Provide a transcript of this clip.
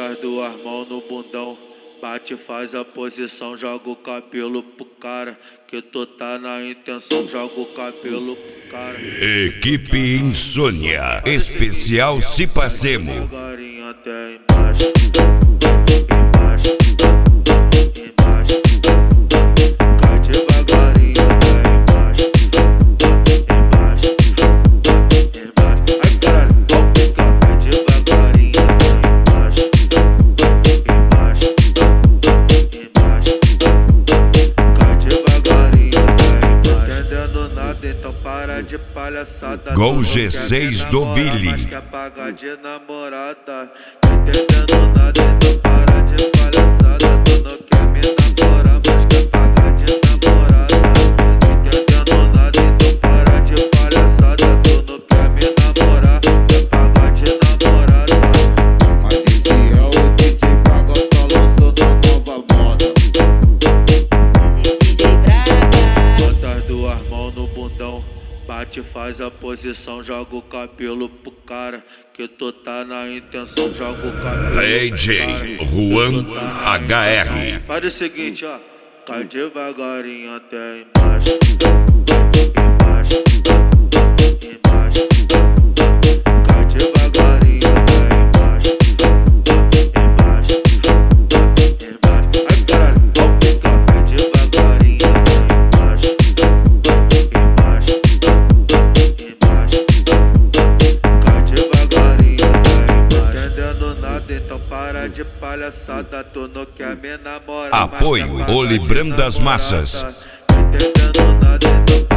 Bota as duas mãos no bundão, bate, faz a posição, joga o cabelo pro cara. Que tu tá na intenção, joga o cabelo pro cara. Equipe Insônia, especial Se Passemos. Devagarinho até embaixo, embaixo, embaixo. Cai devagarinho até embaixo, embaixo, embaixo. Ai caralho, vamos ficar. Cai devagarinho até embaixo, embaixo, embaixo. Cai devagarinho até embaixo. Entendendo nada, então para de palhaçada. Gol G6 do Vili. Mas quer pagar de namorada. Entendendo nada, então para de palhaçada. Tu não quer me namorar, mas quer pagar de namorada. Entendendo nada, então para de palhaçada. Tu não quer me namorar, quer pagar de namorada. Mas esse é o DJ Braga, tá lançando a nova moda. DJ Braga. Bota as duas mãos no bundão, bate, faz a posição, joga o cabelo pro cara. Que tu tá na intenção, joga o cabelo DJ pro cara. Juan Que tu tá na HR. intenção. Faz o seguinte, ó. Cai devagarinho até embaixo, embaixo, embaixo. Cai devagarinho até embaixo, embaixo, embaixo. Ai caralho, vamos ficar. Cai devagarinho até embaixo, embaixo, embaixo. Cai devagarinho até embaixo. Entendendo nada, então para de palhaçada. Tu não quer me namorar, mas Apoio quer pagar O de Librão das namorada. Massas. Entendendo nada, então